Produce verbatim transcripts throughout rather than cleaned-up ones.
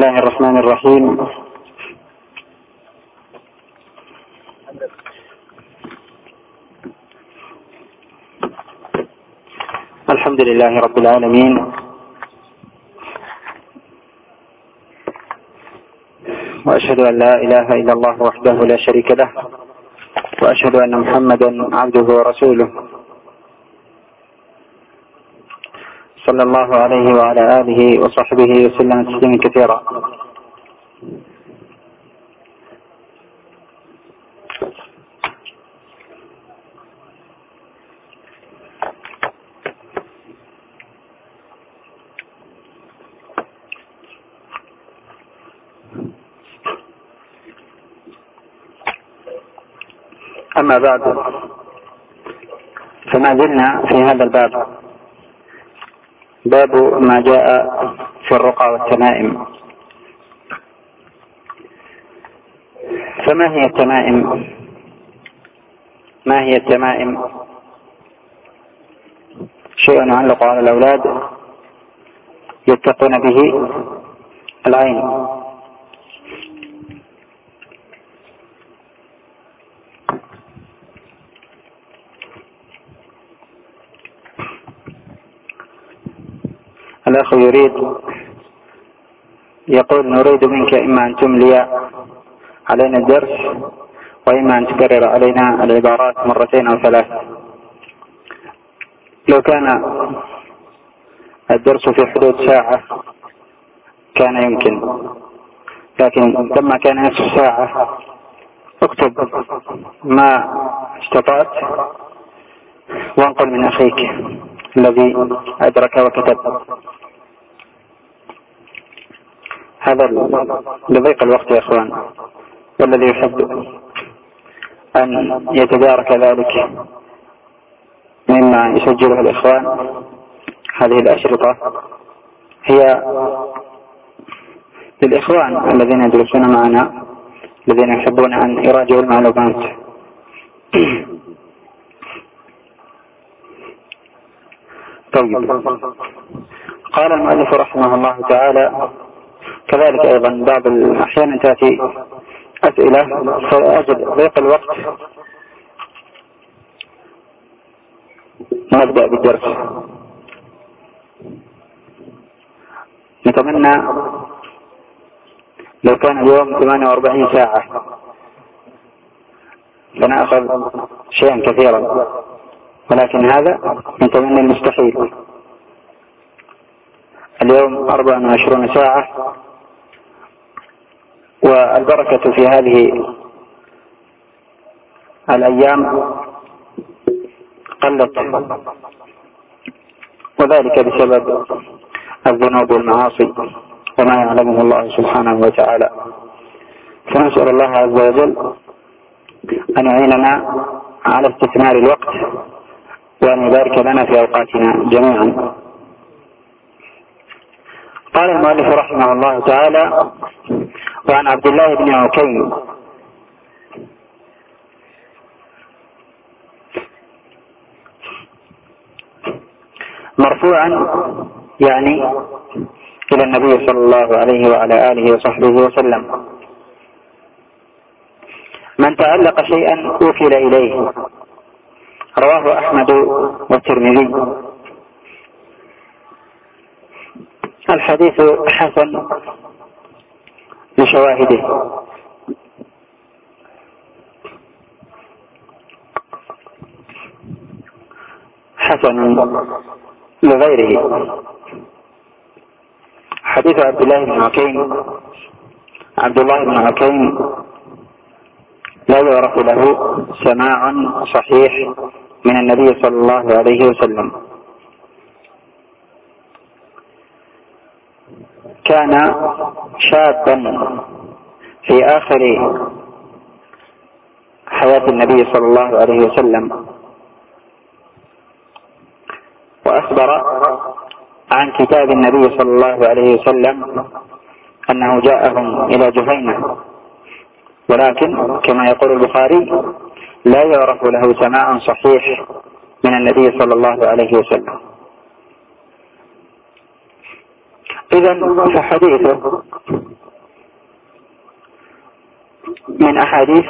الله الرحمن الرحيم. الحمد لله رب العالمين، وأشهد أن لا إله إلا الله وحده لا شريك له، وأشهد أن محمدا عبده ورسوله صلى الله عليه وعلى آله وصحبه وسلم تسليما كثيرا. أما بعد، فما زلنا في هذا الباب، باب ما جاء في الرقى والتمائم. فما هي التمائم؟ ما هي التمائم؟ شيء يعلق على الأولاد يتقون به العين. الأخ يريد يقول: نريد منك إما أن تملي علينا الدرس، وإما أن تكرر علينا العبارات مرتين أو ثلاث. لو كان الدرس في حدود ساعة كان يمكن، لكن لما كان نصف ساعة اكتب ما استطعت وانقل من أخيك الذي أدرك وكتب. هذا لضيق الوقت يا أخوان، والذي يحب أن يتدارك ذلك مما يسجله الإخوان. هذه الأشرطة هي للإخوان الذين يدرسون معنا، الذين يحبون أن يراجعوا المعلومات. طيب، قال المؤلف رحمه الله تعالى: كذلك أيضا بعض الأحيان تأتي أسئلة فأجد ضيق الوقت نبدأ بالدرس. نتمنى لو كان اليوم ثمانية وأربعين ساعة فنأخذ شيئا كثيرا، ولكن هذا نتمنى المستحيل. اليوم أربع وعشرون ساعة، والبركة في هذه الأيام قلت، وذلك بسبب الذنوب والمعاصي وما يعلمه الله سبحانه وتعالى. فنسأل الله عز وجل أن يعيننا على استثمار الوقت، وأن يبارك لنا في أوقاتنا جميعا. قال المؤلف رحمه الله تعالى: وعن عبد الله بن عكيم مرفوعا، يعني إلى النبي صلى الله عليه وعلى آله وصحبه وسلم: من تعلق شيئا وكل إليه. رواه أحمد والترمذي. الحديث حسن لشواهده. حسن لغيره. حديث عبد الله بن عكيم، عبد الله بن عكيم لا يعرف له سماع صحيح من النبي صلى الله عليه وسلم. كان شابا في آخر حياة النبي صلى الله عليه وسلم، وأخبر عن كتاب النبي صلى الله عليه وسلم أنه جاءهم إلى جهينة، ولكن كما يقول البخاري لا يعرف له سماع صحيح من النبي صلى الله عليه وسلم. إذن فحديثه من أحاديث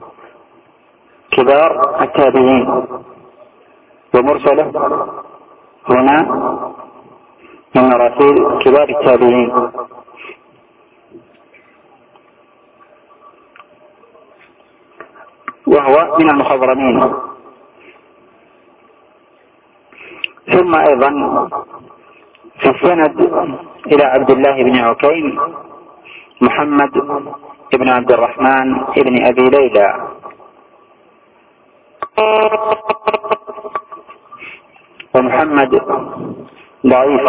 كبار التابعين، ومرسله هنا من مراسيل كبار التابعين. وهو من المخضرمين. ثم أيضا في السند إلى عبد الله بن عكيم محمد بن عبد الرحمن بن أبي ليلى، ومحمد ضعيف.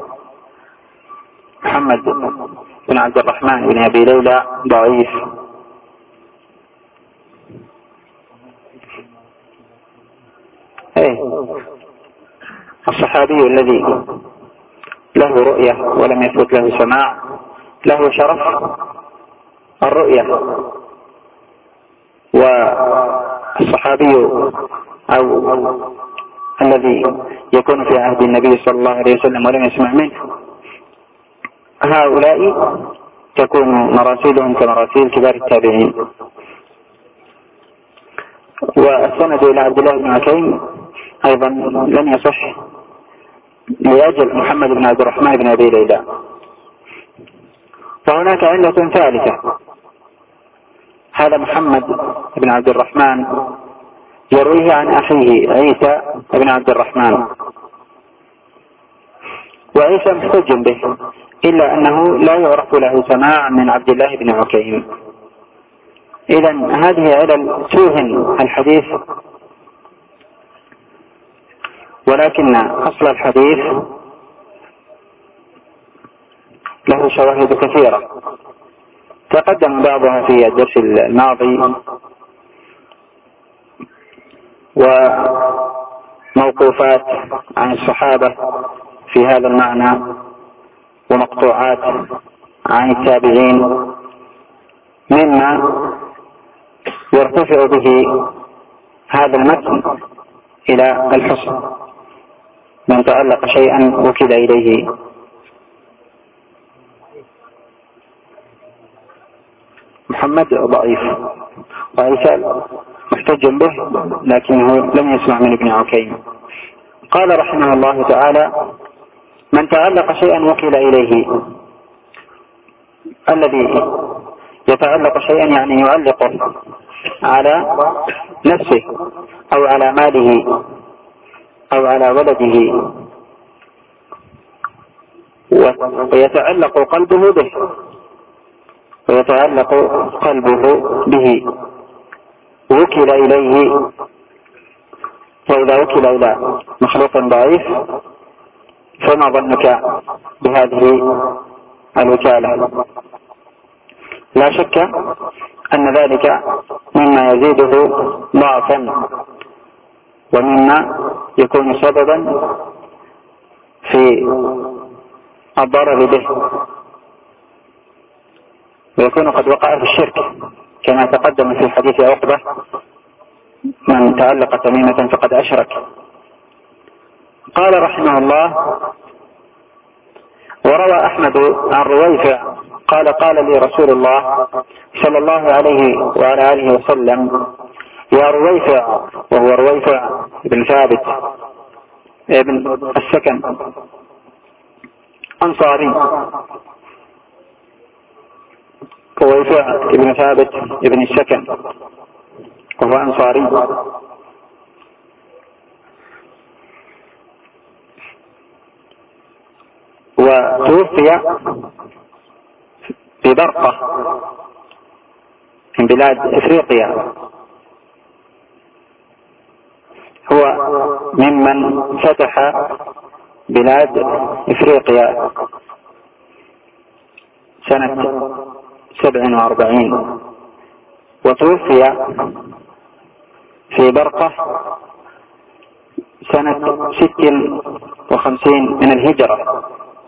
محمد بن عبد الرحمن بن أبي ليلى ضعيف. ايه الصحابي الذي له رؤية ولم يثبت له سماع له شرف الرؤية، والصحابي أو الذي يكون في عهد النبي صلى الله عليه وسلم ولم يسمع منه، هؤلاء تكون مراسيلهم كمراسيل كبار التابعين. والسند إلى عبد الله بن عكيم أيضا لم يصح لأجل محمد بن عبد الرحمن بن أبي ليلى. وهناك علة ثالثة، هذا محمد بن عبد الرحمن يرويه عن أخيه عيسى بن عبد الرحمن، وعيسى محتج به، إلا أنه لا يعرف له سماع من عبد الله بن عكيم. إذن هذه علل توهن الحديث، ولكن أصل الحديث له شواهد كثيرة تقدم بعضها في الدرس الماضي، وموقوفات عن الصحابة في هذا المعنى، ومقطوعات عن التابعين، مما يرتفع به هذا المتن إلى الحسن. من تعلق شيئا وكل إليه. محمد ضعيف، وعيسى محتج به لكنه لم يسمع من ابن عكيم. قال رحمه الله تعالى: من تعلق شيئا وكل إليه. الذي يتعلق شيئا يعني يعلقه على نفسه أو على ماله أو على ولده، ويتعلق قلبه به ويتعلق قلبه به وكل إليه. وإذا وكل إلى مخلوق ضعيف فما ظنك بهذه الوكالة؟ لا شك أن ذلك مما يزيده ضعفا، ومما يكون سببا في الضرر به، ويكون قد وقع في الشرك كما تقدم في حديث عقبة: من تعلق تميمة فقد أشرك. قال رحمه الله: وروى أحمد عن رويفع قال: قال لي رسول الله صلى الله عليه وعلى آله وسلم: يا رويفع، وهو رويفع بن ثابت ابن السكن أنصاري، رويفع ابن ثابت ابن السكن وهو أنصاري. وتوفي في برقة من بلاد إفريقيا. هو ممن فتح بلاد إفريقيا سنة سبع وأربعين، وتوفي في برقة سنة ست وخمسين من الهجرة،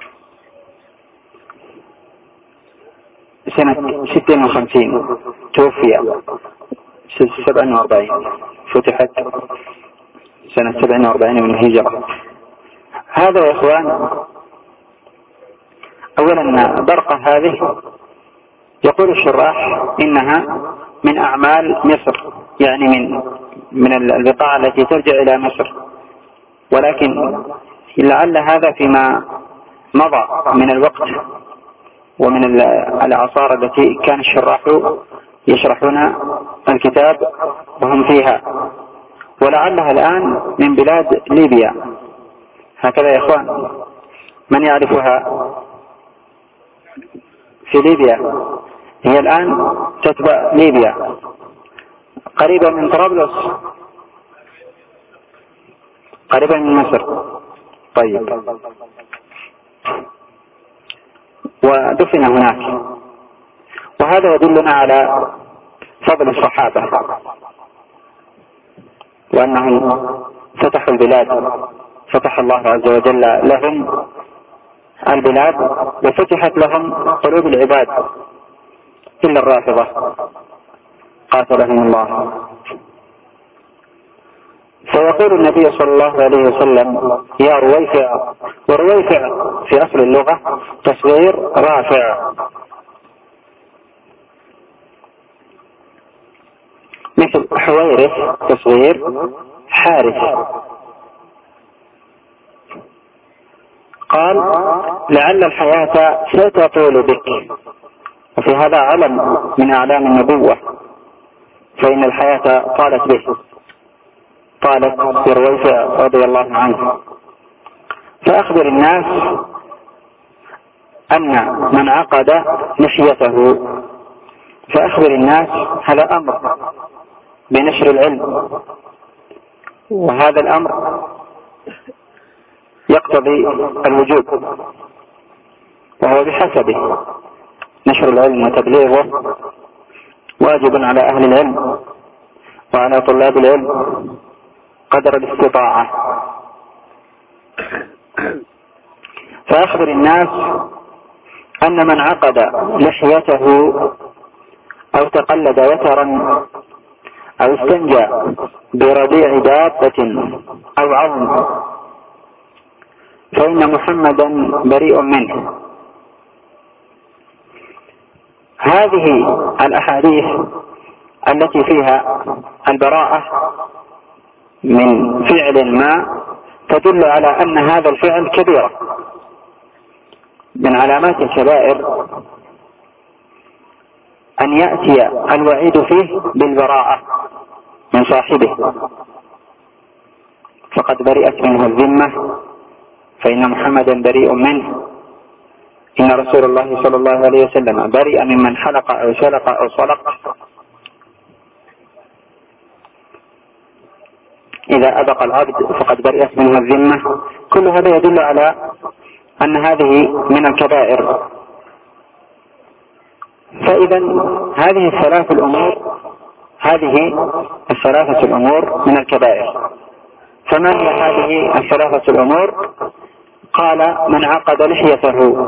سنة ست وخمسين توفي، سبع وأربعين فتحت سنة سبع وأربعين من الهجرة. هذا يا إخوان، أولا برقة هذه يقول الشراح إنها من أعمال مصر، يعني من من البقاع التي ترجع إلى مصر، ولكن لعل هذا فيما مضى من الوقت ومن الأعصار التي كان الشراح يشرحون الكتاب وهم فيها، ولعلها الآن من بلاد ليبيا. هكذا يا إخوان، من يعرفها في ليبيا؟ هي الآن تتبع ليبيا، قريبة من طرابلس، قريبة من مصر. طيب، ودفن هناك، وهذا يدلنا على فضل الصحابة وأنهم فتحوا البلاد، فتح الله عز وجل لهم البلاد وفتحت لهم قلوب العباد، إلا الرافضة قاتلهم الله. فيقول النبي صلى الله عليه وسلم يا رويفع، ورويفع في أصل اللغة تصغير رافع، مثل حويرث تصغير حارث. قال لعل الحياة ستطول بك، وفي هذا علم من أعلام النبوة، فإن الحياة طالت به، طالت برويفع رضي الله عنه. فأخبر الناس أن من عقد لحيته، فأخبر الناس هذا أمر بنشر العلم، وهذا الأمر يقتضي الوجوب، وهو بحسبه، نشر العلم وتبليغه واجب على أهل العلم وعلى طلاب العلم قدر الاستطاعة. فأخبر الناس أن من عقد لحيته أو تقلد وترا أو استنجى برضيع دابة أو عظم فإن محمدا بريء منه. هذه الأحاديث التي فيها البراءة من فعل ما تدل على أن هذا الفعل كبيرة من علامات الكبائر، أن يأتي الوعيد فيه بالبراءة من صاحبه، فقد برئت منه الذمة فإن محمدا بريء منه. إن رسول الله صلى الله عليه وسلم برئ ممن حلق أو سلق أو صلق، إذا أبق العبد فقد برئت منه الذمة. كل هذا يدل على أن هذه من الكبائر. فإذا هذه الثلاث الأمور هذه الثلاثة الأمور من الكبائر. فما هي هذه الثلاثة الأمور؟ قال من عقد لحيته.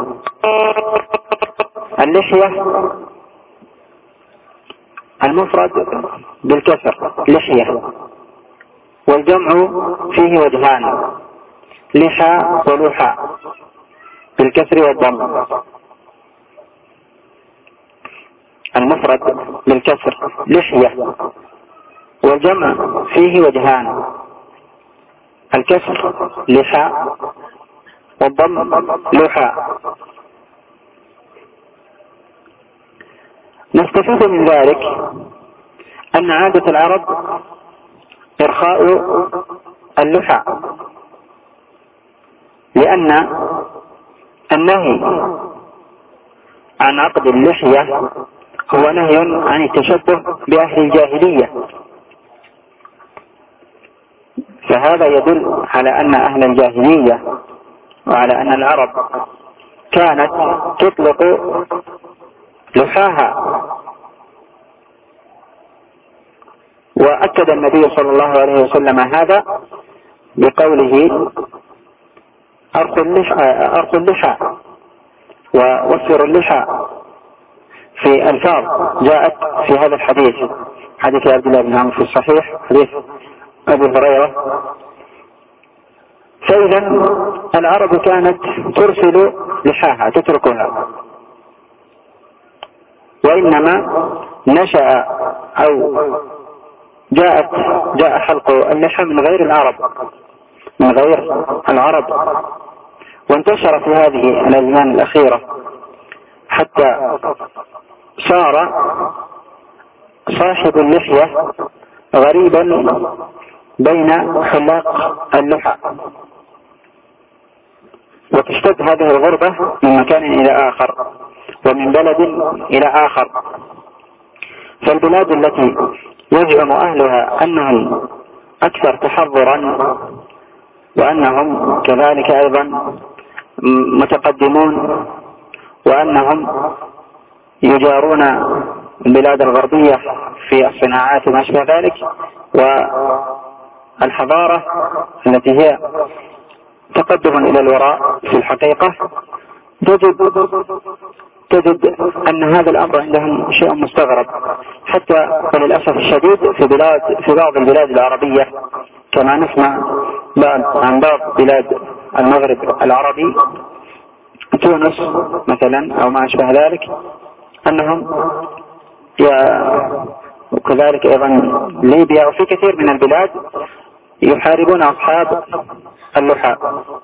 اللحية المفرد بالكسر لحية، والجمع فيه وجهان، لحى ولحى بالكسر والضم. المفرد بالكسر لحية، والجمع فيه وجهان، الكسر لحى والضم لحى. نستفيد من ذلك أن عادة العرب إرخاء اللحى، لأن النهي عن عقد اللحية هو نهي عن التشبه بأهل الجاهلية، فهذا يدل على أن أهل الجاهلية وعلى أن العرب كانت تطلق لحاها. وأكد النبي صلى الله عليه وسلم هذا بقوله أرخوا اللحى ووفروا اللحى، في ألفاظ جاءت في هذا الحديث، حديث عبد الله بن عمرو في الصحيح، حديث أبي هريرة. فإذا العرب كانت ترسل لحاها تتركها، وإنما نشأ أو جاءت جاء حلق اللحى من غير العرب من غير العرب وانتشر في هذه الأزمان الأخيرة حتى صار صاحب اللحية غريبا بين حلاق اللحى، وتشتد هذه الغربة من مكان إلى آخر ومن بلد إلى آخر. فالبلاد التي يزعم أهلها أنهم أكثر تحضرا وأنهم كذلك أيضا متقدمون وأنهم يجارون البلاد الغربية في الصناعات وما شابه ذلك، والحضارة التي هي تقدم إلى الوراء في الحقيقة، تجد تجد أن هذا الأمر عندهم شيء مستغرب، حتى وللأسف الشديد في بلاد في بعض البلاد العربية كما نسمع عن بعض بلاد المغرب العربي، تونس مثلا أو ما أشبه ذلك، أنهم وكذلك أيضا ليبيا وفي كثير من البلاد يحاربون أصحاب اللحى،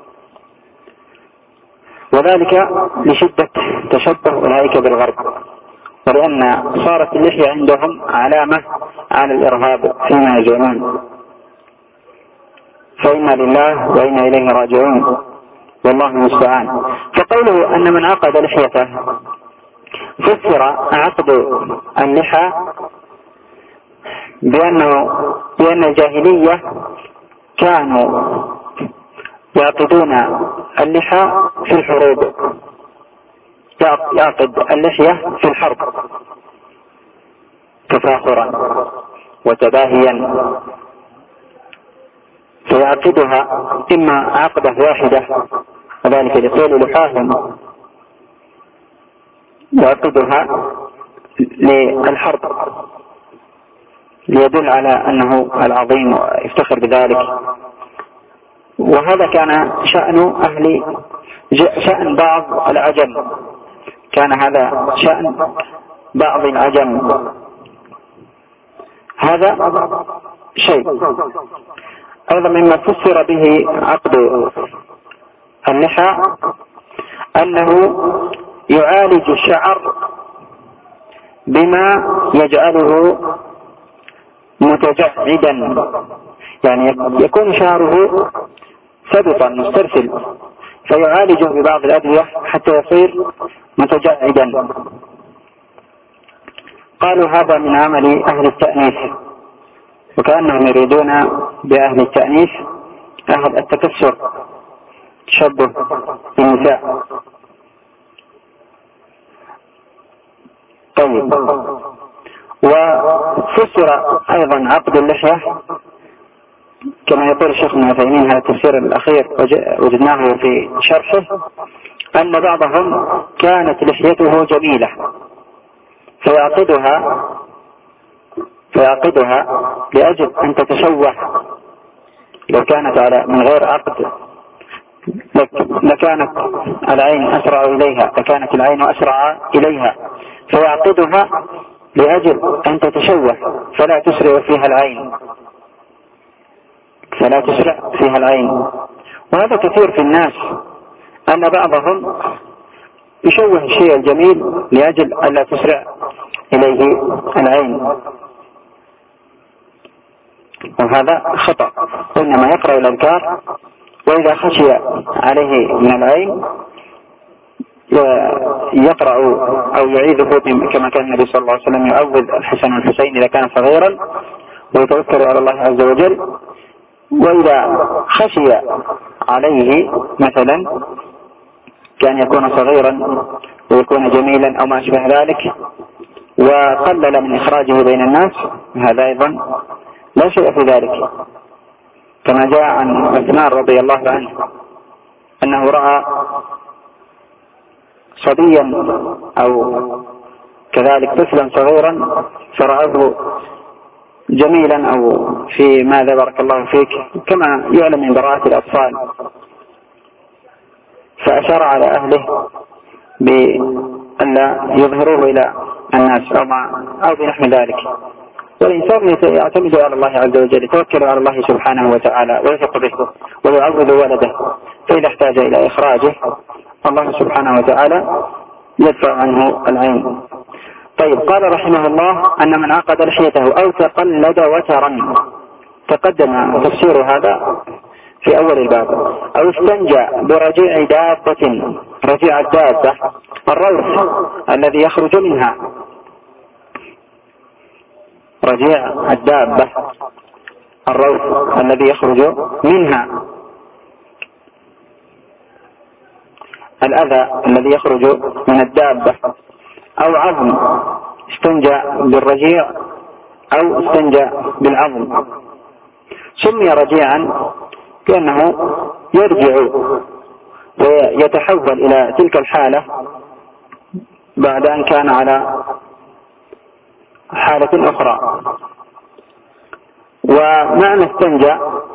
وذلك لشدة تشبه أولئك بالغرب، ولأن صارت اللحية عندهم علامة على الإرهاب فيما يزعمون. فإنا لله وإنا إليه راجعون والله المستعان. فقوله أن من عقد لحيته فسر عقد اللحى بأنه بأن الجاهلية كانوا يعقدون اللحى في الحروب، يعقد اللحية في الحرب تفاخرا وتباهيا، فيعقدها إما عقدة واحدة وذلك لطول لحاهم، يعقدها للحرب ليدل على أنه العظيم ويفتخر بذلك. وهذا كان شأن أهل شأن بعض العجم، كان هذا شأن بعض العجم. هذا شيء. أيضا مما فسر به عقد اللحى أنه يعالج الشعر بما يجعله متجعدا، يعني يكون شعره سبطا مسترسل، فيعالجه ببعض الأدوية حتى يصير متجعدا. قالوا هذا من عمل أهل التأنيث، وكأنهم يريدون بأهل التأنيث أهل التكسر، تشبه بالنساء. طيب، وفسر أيضا عقد اللحية كما يقول الشيخ ابن عثيمين، هذا التفسير الأخير وجدناه في شرحه، أن بعضهم كانت لحيته جميلة فيعقدها فيعقدها لأجل أن تتشوه. لو كانت على من غير عقد لكانت العين أسرع إليها لكانت العين أسرع إليها، فيعقدها لأجل أن تتشوه فلا تسرع فيها العين فلا تسرع فيها العين. وهذا كثير في الناس، أن بعضهم يشوه الشيء الجميل لأجل ألا تسرع إليه العين، وهذا خطأ. إنما يقرأ الأذكار، وإذا خشي عليه من العين يقرأ أو يعيذه كما كان النبي صلى الله عليه وسلم يعوذ الحسن والحسين إذا كان صغيرا ويتوكل على الله عز وجل. وإذا خشي عليه مثلا كان يكون صغيرا ويكون جميلا أو ما أشبه ذلك وقلل من إخراجه بين الناس، هذا أيضا لا شيء في ذلك، كما جاء عن عثمان رضي الله عنه أنه رأى صبيا أو كذلك طفلا صغيرا فرآه جميلا أو في ماذا بارك الله فيك كما يعلم من براءة الأطفال، فأشار على أهله بأن لا يظهروه إلى الناس أو, أو بنحو ذلك. والإنسان يعتمد على الله عز وجل، يتوكل على الله سبحانه وتعالى ويثق به ويعوض ولده، فإذا احتاج إلى إخراجه الله سبحانه وتعالى يدفع عنه العين. طيب، قال رحمه الله أن من عقد لحيته أو تقلد وترا، تقدم تفسير هذا في أول الباب. أو استنجى برجيع دابة، رجيع الدابة الروث الذي يخرج منها، رجيع الدابة الروث الذي يخرج منها، الأذى الذي يخرج من الدابة، أو عظم، استنجى بالرجيع أو استنجى بالعظم. سمي رجيعا لأنه يرجع ويتحول إلى تلك الحالة بعد أن كان على حالة أخرى. ومعنى استنجى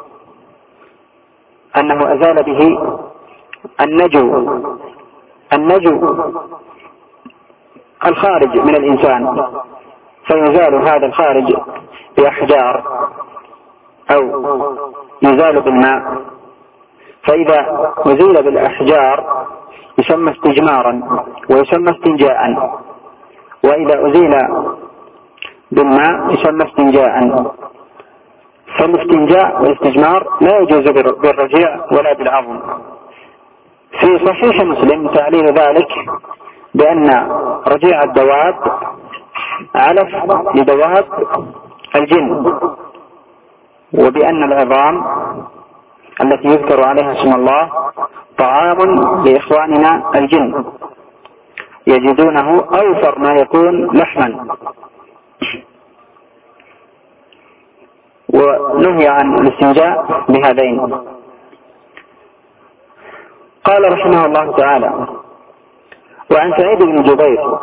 أنه أزال به النجو، النجو الخارج من الإنسان، فيزال هذا الخارج بأحجار أو يزال بالماء، فإذا أزيل بالأحجار يسمى استجمارا ويسمى استنجاء، وإذا أزيل بالماء يسمى استنجاء. فالاستنجاء والاستجمار لا يجوز بالرجيع ولا بالعظم. في صحيح مسلم تعليل ذلك بأن رجيع الدواب علف لدواب الجن، وبأن العظام التي يذكر عليها اسم الله طعام لإخواننا الجن يجدونه أوفر ما يكون لحما. ونهي عن الاستنجاء بهذين. قال رحمه الله تعالى: وعن سعيد بن جبير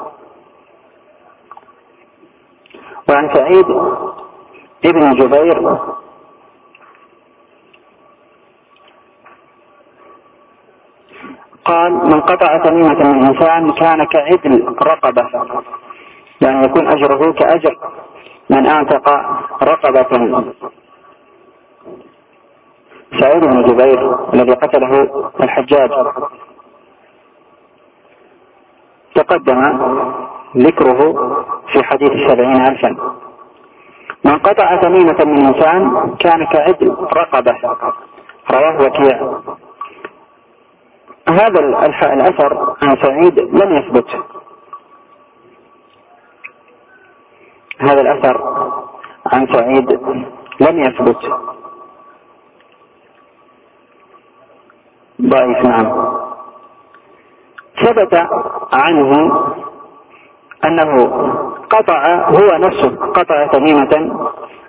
وعن سعيد ابن جبير قال: من قطع تميمة من إنسان كان كعدل رقبة، يعني يكون أجره كأجر من أعتق رقبة. سعيد بن جبير الذي قتله الحجاج تقدم ذكره في حديث السبعين ألفا. من قطع تميمة من إنسان كان كعدل رقبة، رواه وكيع. هذا الأثر عن سعيد لم يثبت، هذا الأثر عن سعيد لم يثبت، ضعيف. نعم. ثبت عنه أنه قطع هو نفسه قطع تميمة،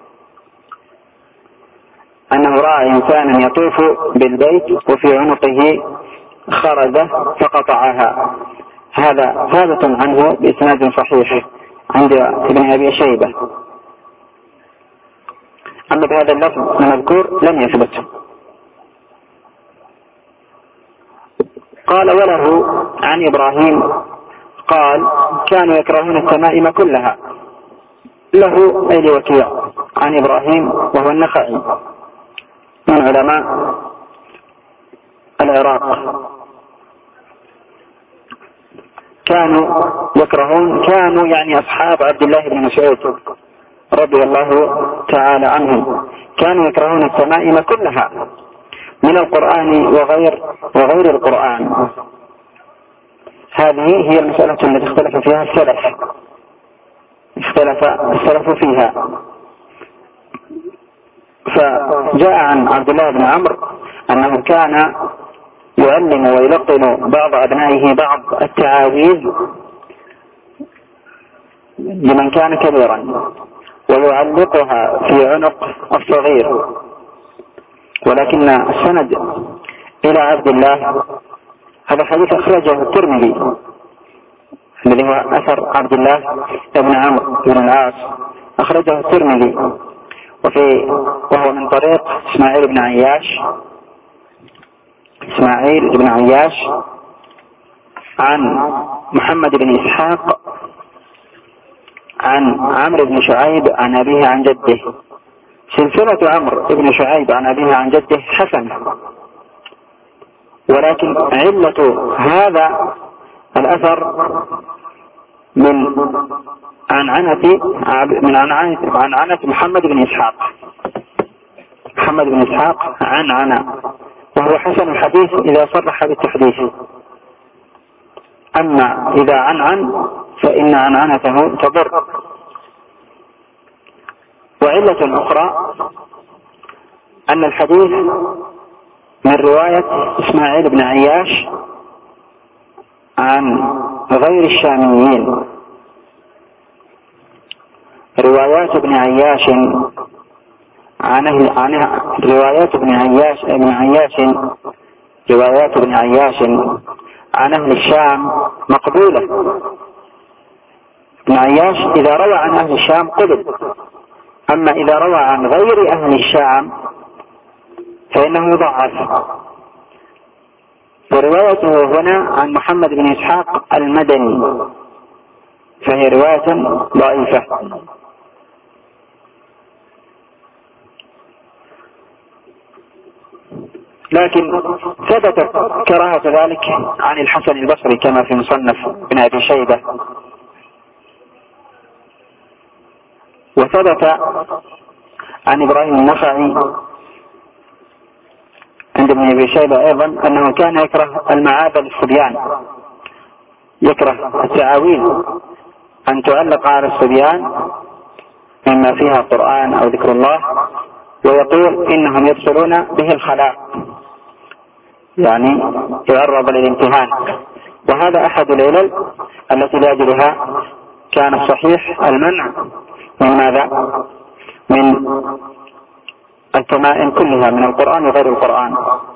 أنه رأى إنسانا يطوف بالبيت وفي عنقه خرزة فقطعها. هذا ثابت عنه بإسناد صحيح عند ابن أبي شيبة. أما بهذا اللفظ المذكور لم يثبت. قال: وله عن إبراهيم قال: كانوا يكرهون التمائم كلها. له أي لوكيع عن إبراهيم وهو النخعي من علماء العراق. كانوا يكرهون، كانوا يعني أصحاب عبد الله بن مسعود رضي الله تعالى عنهم، كانوا يكرهون التمائم كلها من القرآن وغير وغير القرآن. هذه هي المسألة التي اختلف فيها السلف، اختلف السلف فيها. فجاء عن عبد الله بن عمرو أنه كان يعلم ويلقن بعض أبنائه بعض التعاويذ لمن كان كبيرا ويعلقها في عنق الصغير، ولكن السند إلى عبد الله هذا الحديث أخرجه الترمذي الذي هو أثر عبد الله بن عمرو بن العاص، أخرجه الترمذي وفي وهو من طريق إسماعيل بن عياش إسماعيل بن عياش عن محمد بن إسحاق عن عمرو بن شعيب عن أبيه عن جده. سلسلة عمرو بن شعيب عن أبيه عن جده حسنة، ولكن علة هذا الأثر من عنعنة من عنعنة عنعنة محمد بن إسحاق محمد بن إسحاق عنعنة، وهو حسن الحديث إذا صرح بالتحديث، أما إذا عنعن فإن عنعنته تضر. وعلة أخرى أن الحديث من رواية إسماعيل بن عياش عن غير الشاميين. روايات ابن عياش عن عن روايات ابن عياش ابن عياش روايات ابن عياش عن أهل الشام مقبولة. ابن عياش إذا روى عن أهل الشام قبل، أما إذا روى عن غير أهل الشام فإنه يضعف. وروايته هنا عن محمد بن إسحاق المدني فهي رواية ضعيفة. لكن ثبت كراهة ذلك عن الحسن البصري كما في مصنف ابن أبي شيبة، وثبت عن إبراهيم النخعي عند ابن أبي شيبة أيضا أنه كان يكره المعاب للصبيان، يكره التعاويذ أن تعلق على الصبيان مما فيها قرآن أو ذكر الله، ويقول إنهم يدخلون به الخلاء، يعني يعرض للامتهان. وهذا أحد العلل التي لأجلها كان الصحيح المنع من ماذا؟ من التمائم كلها من القرآن وغير القرآن.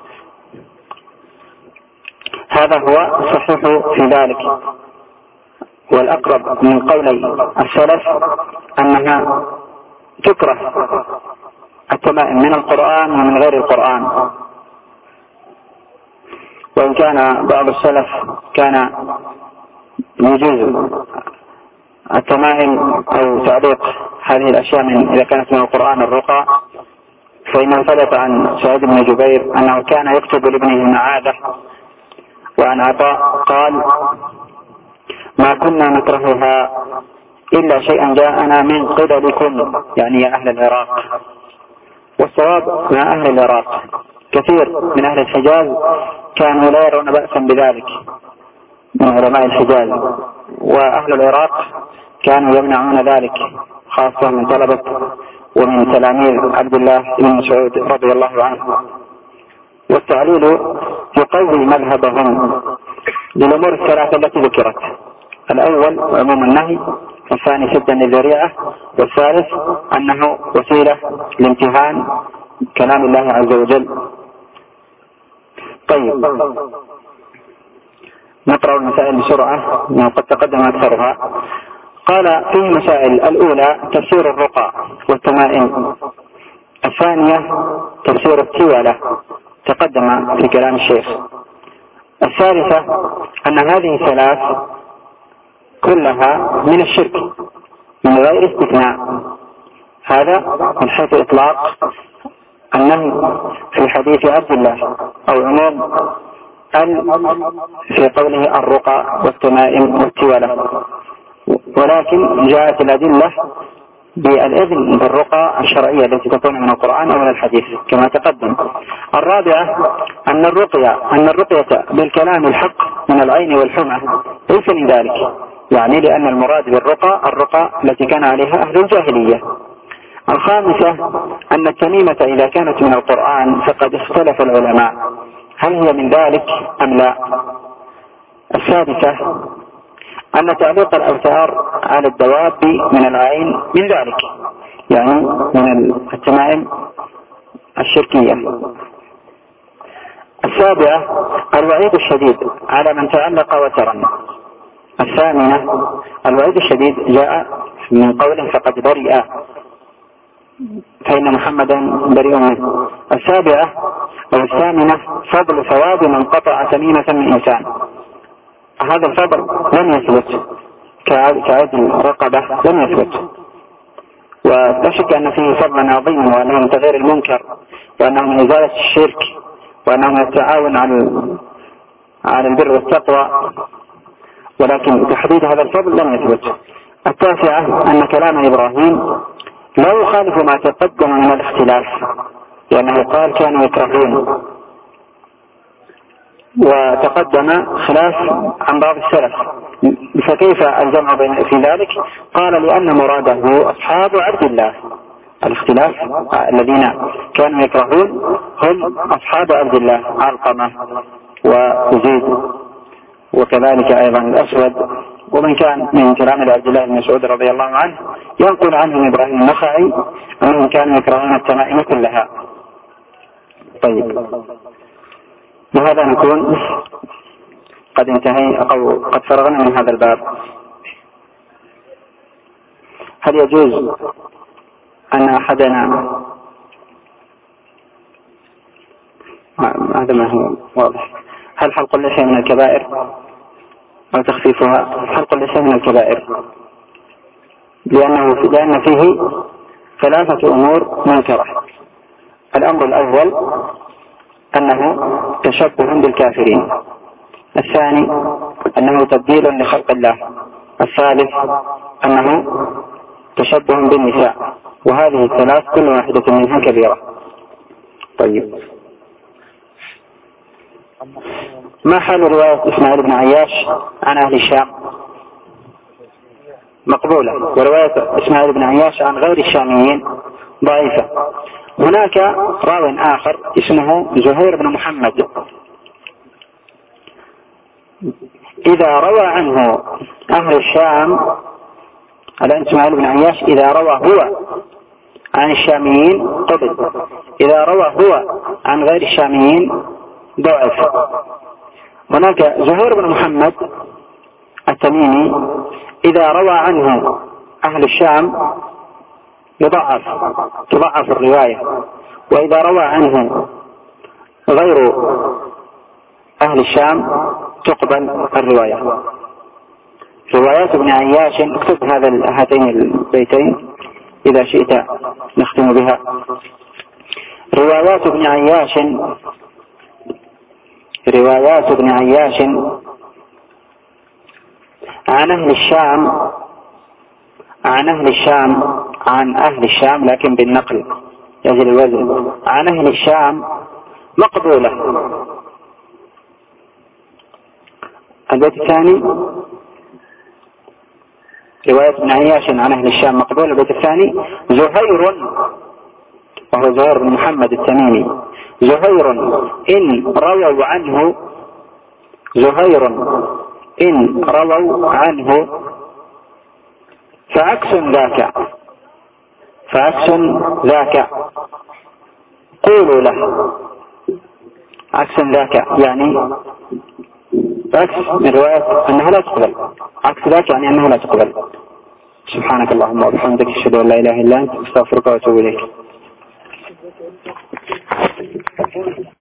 هذا هو الصحيح في ذلك، والأقرب من قولي السلف أنها تكره التمائم من القرآن ومن غير القرآن. وإن كان بعض السلف كان يجوز التمائم أو تعليق هذه الأشياء من إذا كانت من القرآن الرقى، فإنه ثبت عن سعيد بن جبير أنه كان يكتب لابنه المعاذة. وعن عطاء قال: ما كنا نكرهها إلا شيئا جاءنا من قبلكم، يعني يا أهل العراق. والصواب مع أهل العراق، كثير من أهل الحجاز كانوا لا يرون بأسا بذلك من علماء الحجاز، وأهل العراق كانوا يمنعون ذلك، خاصة من طلبة ومن تلاميذ عبد الله بن مسعود رضي الله عنه. والتعليل يقوي مذهبهم للأمور الثلاثة التي ذكرت: الأول عموم النهي، والثاني سدا للذريعة، والثالث أنه وسيلة لامتهان كلام الله عز وجل. طيب، نقرأ المسائل بسرعة وقد تقدم أكثرها. قال فيه مسائل: الأولى تفسير الرقى والتمائم، الثانية تفسير التولة تقدم في كلام الشيخ، الثالثة أن هذه الثلاث كلها من الشرك من غير استثناء. هذا من حيث إطلاق النهي في حديث عبد الله، أو عموم ال في قوله الرقى والتمائم والتولة. ولكن جاءت الأدلة بالإذن بالرقى الشرعية التي تكون من القرآن أو من الحديث كما تقدم. الرابعة أن الرقية أن الرقية بالكلام الحق من العين والحمى ليس من ذلك، يعني لأن المراد بالرقى الرقى التي كان عليها أهل الجاهلية. الخامسة أن التميمة إذا كانت من القرآن فقد اختلف العلماء هل هي من ذلك أم لا. السادسة أن تعليق الأوتار على الدواب من العين من ذلك، يعني من التمائم الشركية. السابعة الوعيد الشديد على من تعلق وترا. الثامنة الوعيد الشديد جاء من قوله فقد برئ، فإن محمدا بريء منه. السابعة أو الثامنة فضل ثواب من قطع تميمة من إنسان. هذا الفضل لم يثبت كعدل رقبة لم يثبت. ولا شك أن فيه فضلا عظيما، وأنه من تغيير المنكر، وأنه من إزالة الشرك، وأنه من التعاون على على البر والتقوى، ولكن تحديد هذا الفضل لم يثبت. التاسعة أن كلام إبراهيم لا يخالف ما تقدم من الاختلاف، لأنه قال كانوا يكرهون، وتقدم خلاف عن بعض السلف، فكيف الجمع بين في ذلك؟ قال لأن مراده أصحاب عبد الله. الاختلاف الذين كانوا يكرهون هم أصحاب عبد الله، علقمة ويزيد وكذلك أيضا الأسود، ومن كان من كلام عبد الله بن مسعود رضي الله عنه ينقل عنهم إبراهيم النخعي أنهم كانوا يكرهون التمائم كلها. طيب، وهذا نكون قد انتهي أو قد فرغنا من هذا الباب. هل يجوز أن أحدنا، هذا ما هو واضح، هل حلق اللحية من الكبائر أو تخفيفها؟ حلق اللحية من الكبائر، لأنه لأن فيه ثلاثة أمور منكرة. الأمر الأول أنه تشبه بالكافرين، الثاني أنه تبديل لخلق الله، الثالث أنه تشبه بالنساء، وهذه الثلاث كل واحدة منها كبيرة. طيب، ما حال رواية إسماعيل بن عياش عن أهل الشام؟ مقبولة، ورواية إسماعيل بن عياش عن غير الشاميين ضعيفة. هناك راو آخر اسمه زهير بن محمد، إذا روى عنه أهل الشام، على إسماعيل بن عياش إذا روى هو عن الشاميين قبل، إذا روى هو عن غير الشاميين ضعف. هناك زهير بن محمد التميمي إذا روى عنه أهل الشام يضعف، تضعف الرواية، وإذا روى عنه غير أهل الشام تقبل الرواية. روايات ابن عياش، اكتب هذا هاتين البيتين إذا شئت نختم بها. روايات ابن عياش روايات ابن عياش عن أهل الشام عن أهل الشام عن أهل الشام لكن بالنقل يجري الوزن، عن أهل الشام مقبولة. البيت الثاني رواية ابن عياش عن أهل الشام مقبولة. البيت الثاني زهير، وهو زهير بن محمد التميمي، زهير إن رووا عنه زهير إن رووا عنه فعكس ذاك فعكس ذاك قولوا له. عكس ذاك يعني عكس من رواية أنها لا تقبل، عكس ذاك يعني أنها لا تقبل. سبحانك اللهم وبحمدك، أشهد أن لا إله إلا أنت، أستغفرك وأتوب إليك.